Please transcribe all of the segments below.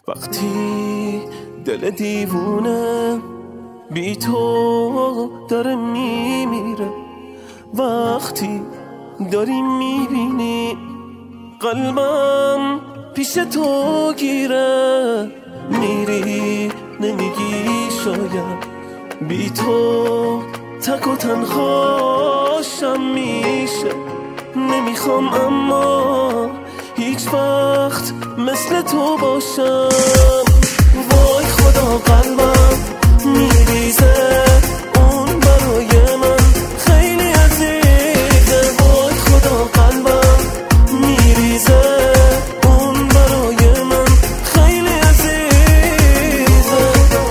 وقتی دل دیوونه بی تو داره میمیره، وقتی داری میبینی قلبم پیش تو گیره، میری نمیگی شاید بی تو تک و تنهاشم میشه. نمیخوام اما هیچ وقت مثل تو باشم. وای خدا قلبم میریزه، اون برای من خیلی عزیزه. وای خدا قلبم میریزه، اون برای من خیلی عزیزه.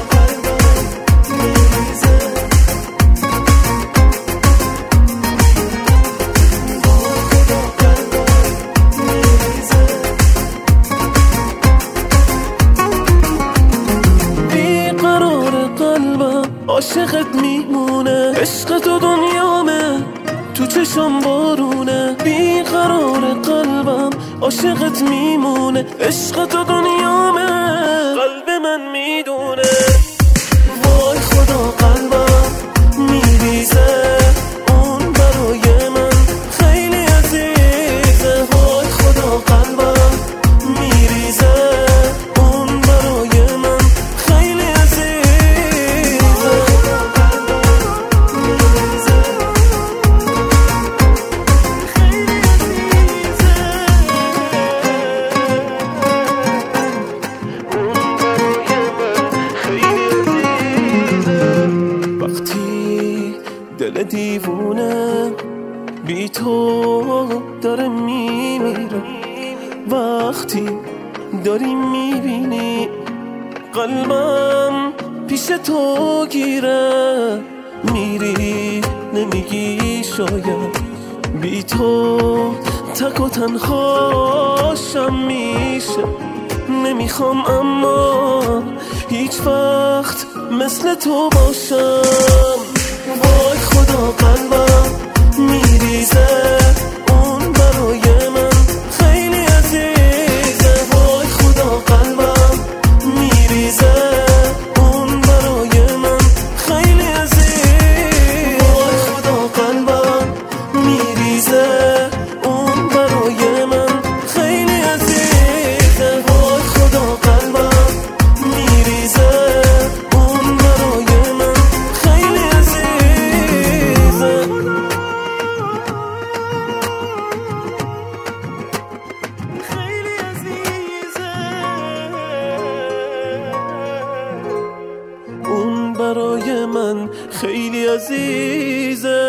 بیقرار قلبم عاشقت میمونه، عشق تو دنیامه تو چشم بارونه. بیقرار قلبم عاشقت میمونه، عشق تو دنیامه قلب من میدونه. وای خدا قلبم میریزه، اون برای من خیلی عزیزه. وای خدا قلبم میریزه، اون برای من خیلی عزیزه. وقتی دل دیوونه بی تو داره میمیره، وقتی داری میبینی قلبم پیش تو گیره، میری نمیگی شاید بی تو تک و تنهاشم میشه. نمیخوام اما هیچ وقت مثل تو باشم. وای خدا قلبم میریزه، اون برای من خیلی عزیزه. وای خدا قلبم میریزه، اون برای من خیلی عزیزه. وای خدا قلبم میریزه، اون برای من خیلی عزیزه. وای خدا قلبم میریزه، اون برای من خیلی عزیزه. خیلی عزیزه، اون برای من خیلی عزیزه.